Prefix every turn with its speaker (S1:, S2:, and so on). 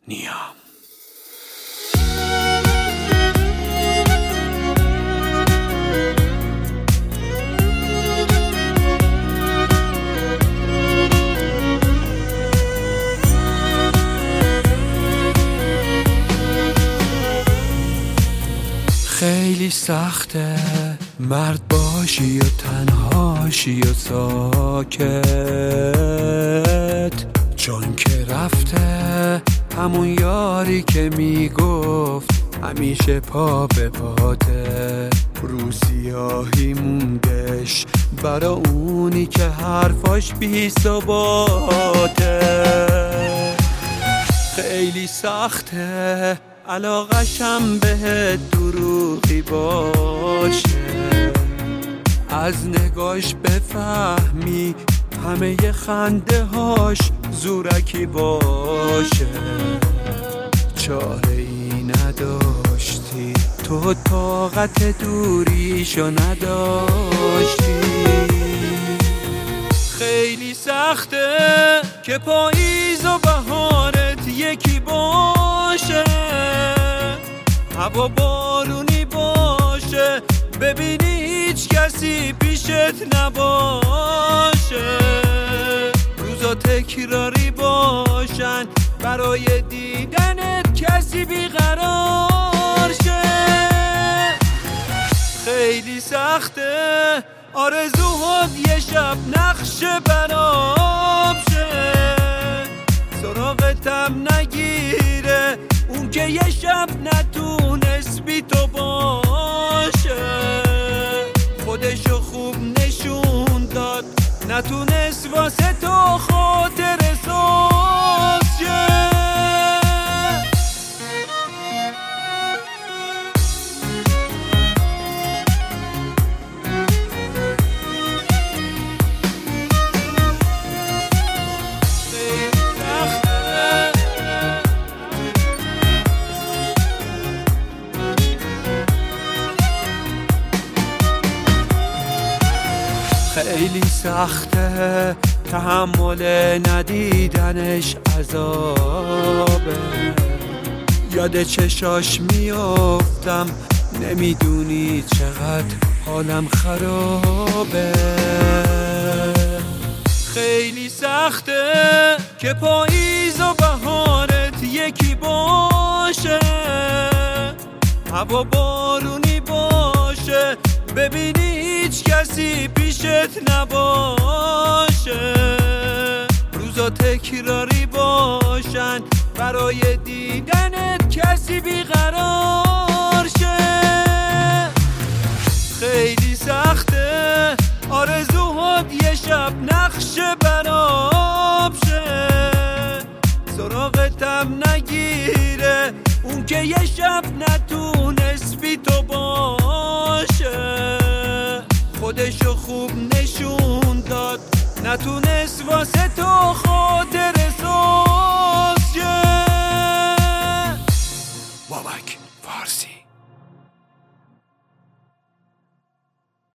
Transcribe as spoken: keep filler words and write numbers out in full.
S1: نیام. خیلی سخته مرد باشی و تنهاشی و ساکت، چون که رفته همون یاری که میگفت همیشه پا به پاته. رو سیاهی موندش برا اونی که حرفاش بی ثباته. خیلی سخته علاقشم بهت دروغی باشه، از نگاش بفهمی همه ی خنده هاش زورکی باشه. چاره ای نداشتی تو، طاقت دوریشو نداشتی. خیلی سخته که پاییز و بهارت یکی باشه، هوا بارونی باشه، ببینی هیچ کسی پیشت نباشه. روزا تکراری باشن برای دیدنت کسی بیقرار شه. خیلی سخته آرزوهات یه شب نقشه براب شه، سراغتم نگیره اون که یه شب نتونست بی تو باشه. خودشو خوب نشون داد، نتونست واسه تو خاطر ساز شه. خیلی سخته تحمل ندیدنش عذابه، یاد چشاش میافتم نمیدونی چقدر حالم خرابه. خیلی سخته که پاییز و بهارت یکی باشه، هوا بارونی باشه، ببینی هیچ کسی پیشت نباشه. روزا تکراری باشن برای دیدنت کسی بیقرار شه. خیلی سخته آرزوهات یه شب نقشه براب شه، سراغتم نگیره اون که یه شب نتونست بی تو باشه. خودشو خوب نشون داد، نتونست واسه تو خود